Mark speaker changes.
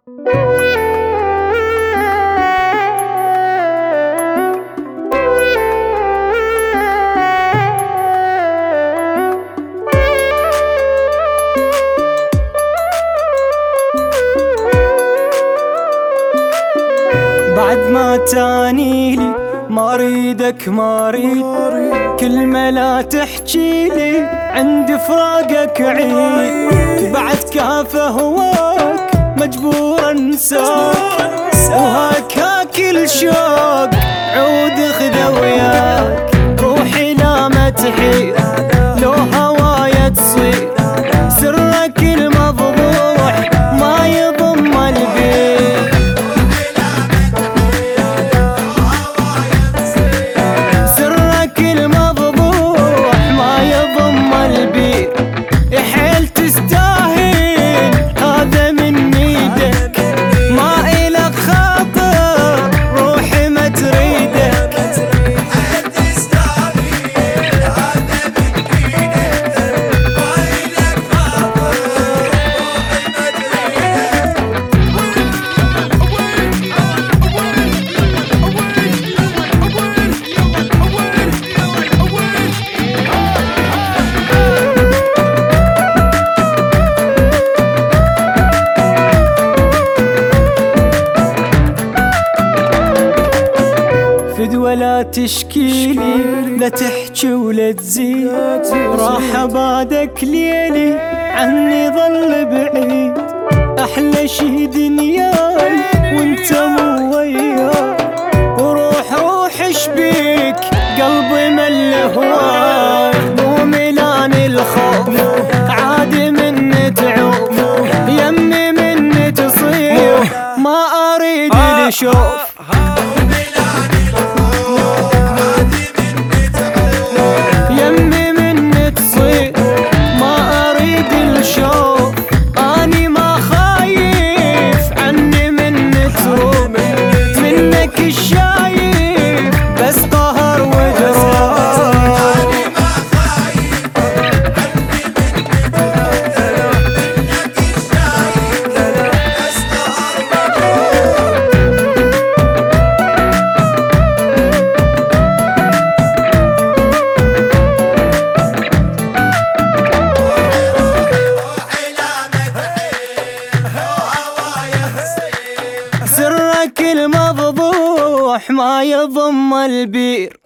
Speaker 1: بعد ما تانيلي ما اريدك ما اريد كلمة لا تحجيلي عند فراقك عيد بعد كافة هواك مجبور انساك وهاك كل شوق عود خذه وياك روحي لا ما تحير لو هوايا تصير سرك المفضوح ما يضم البيت سرك المفضوح ما يضم البيت حيل تستاهل هذا من ايدك ما إلك خاطر روحي ما تريدك حيل تستاهل هذا من ايدك ما إلك خاطر روحي ما تريدك فدوى لا تشكيلي لا تحكي ولا تزيد راح بعدك ليلي عني ظل بعيد احلى شي دنياي وانت مو وياي وروح شبيك قلبي مل هواي مو ملان الخوف عادي من تعوف يمي من تصير ما اريد الشوف يمي من تصير ما اريد الشوف اني ما خايف عني من تروح منك الشايف بس قهر وجراح اني ما خايف عني من تروح منك الشايف بس قهر وجراح سرك المفضوح ما يضم البير